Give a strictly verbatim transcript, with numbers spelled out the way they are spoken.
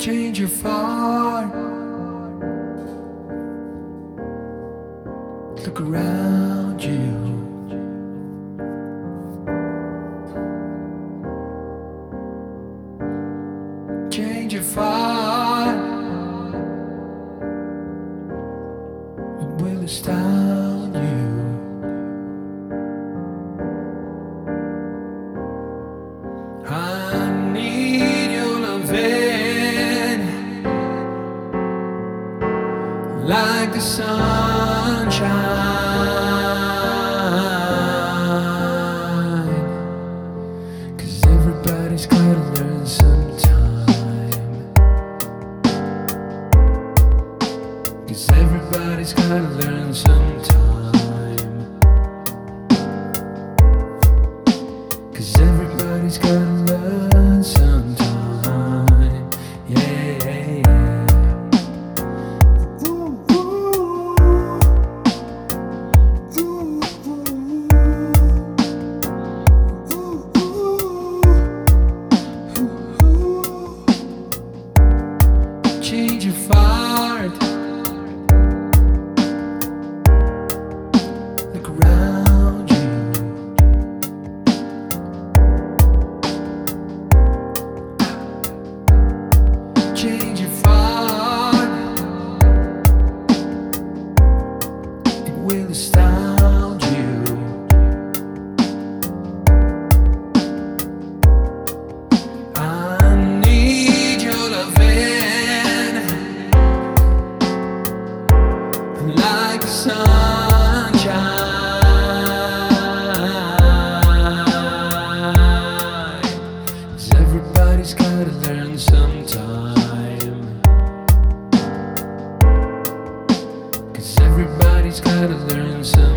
change your far. Look around you. Change your far. It will astound you. I need your loving like the sunshine, 'cause everybody's gotta learn sometime. 'Cause everybody's gotta learn sometime. 'Cause everybody's gotta learn sometime. Yeah, yeah, yeah. Change your fart. Look around you. Change your fart. It will astound you. I need your loving like the sunshine. 'Cause everybody's gotta learn sometime. 'Cause everybody's gotta learn sometime.